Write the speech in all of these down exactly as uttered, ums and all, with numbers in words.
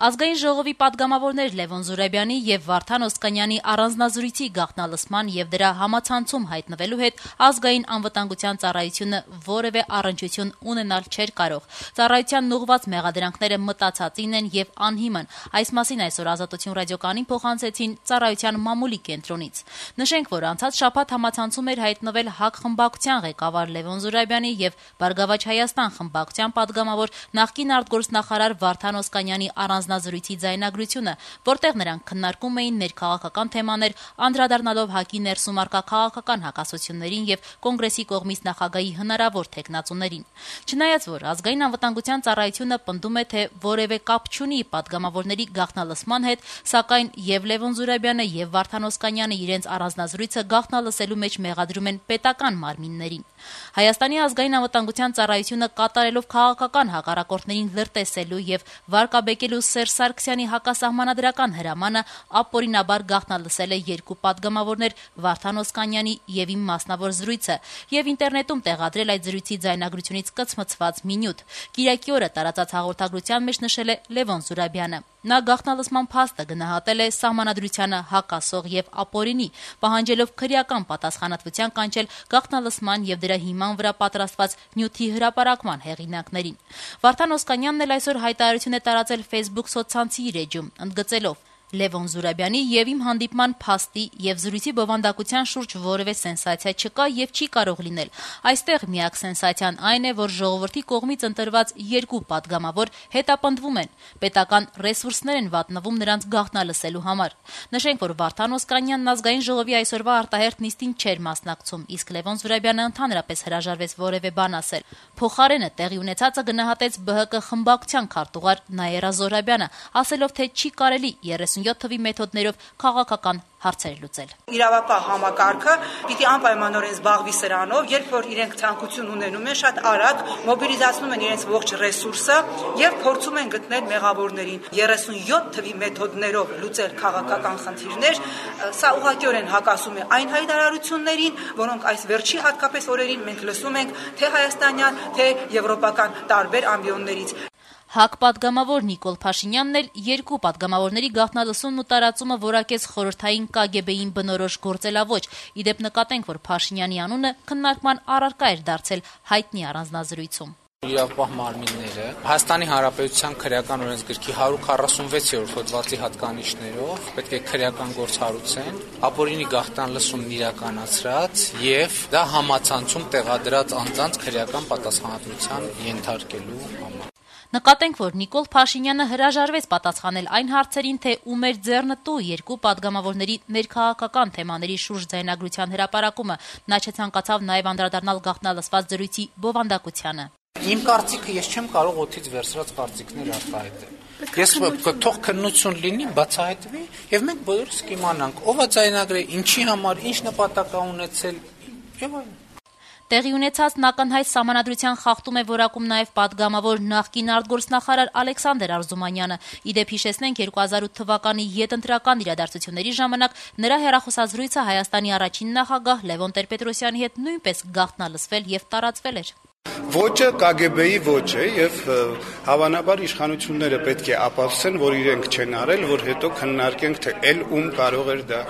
Ազգային ժողովի պատգամավորներ Լևոն Զուրաբյանի եւ Վարդան Օսկանյանի առանձնազրույցի գաղտնալսման եւ դրա համացանցում հայտնվելու հետ ազգային անվտանգության ծառայությունը որևէ առնչություն ունենալ չէր կարող։ Ծառայության ուղղված մեղադրանքները մտածածին են եւ անհիմն։ Այս մասին այսօր Ազատություն ռադիոկայանին փոխանցեցին ծառայության մամուլի կենտրոնից։ Նշենք, որ անցած շաբաթ համացանցում էր հայտնվել ՀԱԿ խմբակցության ղեկավար Լևոն Զուրաբյանի եւ Բարգավաճ Հայաստան խմբակցության պատգամավոր նախկին արտգործնախարար Վարդան Օսկանյանի առանձնազրույցի ձայնագրությունը, որտեղ նրանք քննարկում էին ներքաղաքական թեմաներ, անդրադառնալով ՀԱԿ-ի ներսում առկա քաղաքական հակասություններին եւ կոնգրեսի կողմից նախագահի հնարավոր թեկնածուներին։ Չնայած որ ազգային անվտանգության ծառայությունը պնդում է, թե որևէ կապ չունի պատգամավորների գաղտնալսման հետ, սակայն եւ Լևոն Զուրաբյանը եւ Վարդան Օսկանյանը իրենց առանձնազրույցը գաղտնալսելու մեջ մեղադրում են պետական մարմիններին։ Հայաստանի ազգային անվտանգության ծառայությունը կատարելով քաղաքական հակառակորդներին լրտեսելու եւ վարկաբեկելու Սերժ Սարգսյանի հակասահմանադրական հրամանը ապօրինաբար գաղտնալսել է երկու պատգամավորներ Վարդան Օսկանյանի եւ իմ մասնավոր զրույցը եւ ինտերնետում տեղադրել այդ զրույցի ձայնագրությունից կցմծված մի նյութ։ Կիրակի օրը տարածած հաղորդագրության մեջ նշել է Լևոն Զուրաբյանը։ Նա գաղտնալսման փաստը գնահատել է սահմանադրությանը հակասող եւ ապօրինի, պահանջելով քրեական պատասխանատվության կանչել գաղտնալսման եւ դրա հիման վրա պատրաստված նյութի հրապարակման հեղինակներին։ Վարդան Օսկանյանն էլ այսօր հայտարարություն է տարածել Facebook սոցցանցի իր էջում, ընդգծելով. Լևոն Զուրաբյանի եւ իմ հանդիպման փաստի եւ զրույցի բովանդակության շուրջ որևէ սենսացիա չկա եւ չի կարող լինել։ Այստեղ միակ սենսացիան այն է, որ ժողովրդի կողմից ընտրված երկու պատգամավոր հետապնդվում են, պետական ռեսուրսներ են վատնվում նրանց գաղտնալսելու համար։ Նշենք, որ Վարդան Օսկանյանն ազգային ժողովի այսօրվա արտահերթ նիստին չէր մասնակցում, իսկ Լևոն Զուրաբյանը ընդհանրապես հրաժարվեց որևէ բան ասել։ Փոխարենը տեղի ունեցածը գնահատեց ԲՀԿ խմբակցության քարտուղար Նաիրա Զոհրաբյանը, ասելով, թե չի կարելի երեսունյոթ թվի մեթոդներով քաղաքական հարցեր լուծել։ Իրավապահ համակարգը պիտի անպայմանորեն զբաղվի սրանով, երբ որ իրենք ցանկություն ունենում են, շատ արագ մոբիլիզացնում են իրենց ողջ ռեսուրսը եւ փորձում են գտնել մեղավորներին։ երեսունյոթ թվի մեթոդներով լուծել քաղաքական խնդիրներ, սա ուղղակիորեն հակասում է այն հայտարարություններին, որոնք այս վերջի հատկապես օրերին մենք լսում ենք թե հայաստանյան, թե եվրոպական տարբեր ամբիոններից։ ՀԱԿ պատգամավոր Նիկոլ Փաշինյանն էլ երկու պատգամավորների գաղտնալսումն ու տարածումը որակեց խորհրդային Կ Գ B-ին բնորոշ գործելավոճ։ Իդեպ նկատենք, որ Փաշինյանի անունը քննարկման առարկա էր դարձել հայտնի առանձնազրույցում։ Իրավապահ մարմինները Հայաստանի Հանրապետության քրեական օրենսգրքի հարյուր քառասունվեցերորդ հոդվածի հատկանիշներով պետք է քրեական գործ հարուցեն, ապօրինի գաղտնալսումն իրականացրած եւ դա համացանցում տեղադրած անձանց քրեական պատասխանատվության ենթարկելու համար։ Նկատենք, որ Նիկոլ Փաշինյանը հրաժարվեց պատասխանել այն հարցերին, թե ում էր ձեռնտու երկու պատգամավորների ներքաղաքական թեմաների շուրջ ձայնագրության հրապարակումը։ Նա չցանկացավ նաև անդրադառնալ գաղտնալսված զրույցի բովանդակությանը։ Իմ կարծիքը ես չեմ կարող օդից վերցրած կարծիքներ արտահայտել։ Ես թող քննություն լինի, բացահայտվի եւ մենք բոլորս կիմանանք ով է ձայնագրել, ինչի համար, ինչ նպատակ է ունեցել եւ այլն։ Տեղի ունեցածն ակնհայտ սահմանադրության խախտում է որակում նաև պատգամավոր նախկին արտգործնախարար Ալեքսանդր Արզումանյանը։ Իդեպ հիշեցնենք երկու հազար ութ թվականի յետընտրական իրադարձությունների ժամանակ նրա հեռախոսազրույցը Հայաստանի առաջին նախագահ Լևոն Տեր-Պետրոսյանի հետ նույնպես գաղտնալսվել եւ տարածվել էր։ Ոճը Կ Գ B-ի ոճ է եւ հավանաբար իշխանությունները պետք է ապացուցեն, որ իրենք չեն արել, որ հետո քննարկենք, թե ել ում կարող էր դա։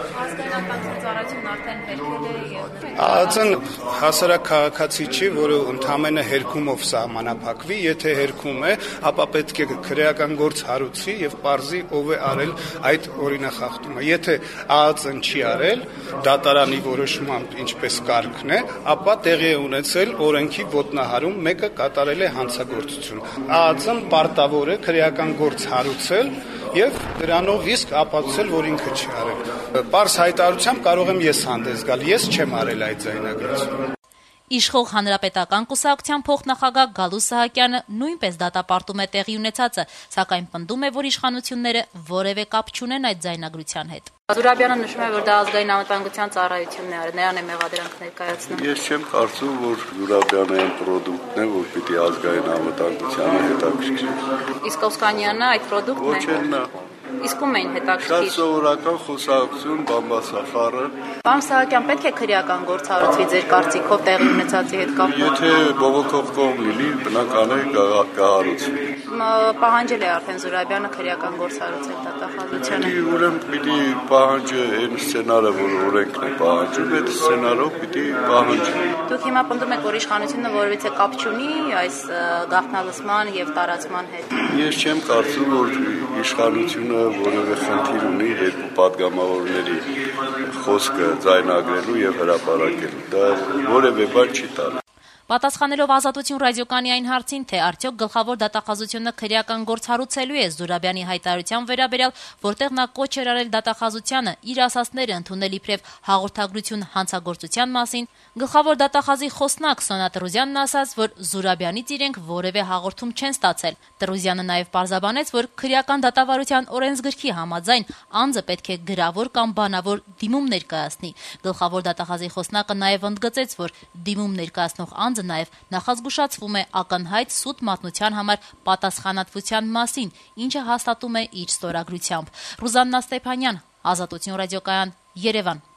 Ածն հասարակ քաղաքացի չի, որը ընդամենը հերքումով սահմանափակվի, եթե հերքում է, ապա պետք է քրեական գործ հարուցի եւ պարզի ով է արել այդ օրինախախտումը։ Եթե ԱԱԾ-ն չի արել, դատարանի որոշմամբ ինչպես կարգն է, ապա տեղի է ունեցել օրենքի ոտնահարում, մեկը կատարել է հանցագործություն։ ԱԱԾ-ն պարտավոր է քրեական գործ հարուցել եւ դրանով իսկ ապացուցել, որ ինքը չի արել։ Պարզ հայտարարությամբ կարող եմ ես հանդես գալ, ես չեմ արել այդ ձայնագրությունը։ Իշխող հանրապետական կուսակցության փոխնախագահ Գալու Սահակյանը նույնպես դատապարտում է տեղի ունեցածը, սակայն պնդում է, որ իշխանությունները որևէ կապ չունեն այդ ձայնագրության հետ։ Զուրաբյանը նշում է, որ դա ազգային անվտանգության ծառայությունն է արել, նրան է մեղադրանք ներկայացնում։ Ես չեմ կարծում, որ Զուրաբյանը այն պրոդուկտն է, որ պիտի ազգային անվտանգությանը հետաքրքրի։ Իսկ Օսկանյանը այդ պրոդուկտն է։ Ոչ էլ նա։ Իսկ ում էին հետաքրքիր։ Շատ սովորական խոսակցություն, բամբասախառը։ Պարոն Սահակյան, պետք է քրեական գործ հարուցվի ձեր կարծիքով տեղի ունեցածի հետ կապված։ Եթե բողոքող կողմ լինի, բնական է կհարուցվի։ պահանջել է արդեն Զուրաբյանը քրեական գործառույթ դատախազությանը։ Պիտի ուրեմն պիտի պահանջը այն սցենարը, որ օրենքն է պահանջում, այդ սցենարով պիտի պահանջի։ Դուք հիմա պնդում եք, որ իշխանությունը որևիցե կապ չունի այս գաղտնալսման եւ տարածման հետ։ Ես չեմ կարծում, որ իշխանությունը որևէ խնդիր ունի երկու պատգամավորների խոսքը ձայնագրելու եւ հրապարակելու։ Դա որևէ բան չի տալու։ Պատասխանելով Ազատություն ռադիոկայանի այն հարցին, թե արդյոք գլխավոր դատախազությունը քրեական գործ հարուցելու է Զուրաբյանի հայտարարության վերաբերյալ, որտեղ նա կոչ էր արել դատախազությանը իր ասածները ընդունել իբրև հաղորդագրություն հանցագործության մասին, գլխավոր դատախազի խոսնակ Սոնա Տրուզյանն ասաց, որ Զուրաբյանից իրենք որևէ հաղորդում չեն ստացել։ Տրուզյանը նաև պարզաբանեց, որ քրեական դատավարության օրենսգրքի համաձայն անձը պետք է գրավոր կամ բանավոր դիմում ներկայացնի։ Գլխավոր դատախազի խոսնակը նաև ընդգծեց, որ դիմում ներկայացնող անձը նաև նախազգուշացվում է ակնհայտ սուտ մատնության համար պատասխանատվության մասին, ինչը հաստատում է իր ստորագրությամբ։ Ռուզաննա Ստեփանյան, Ազատություն ռադիոկայան, Երևան։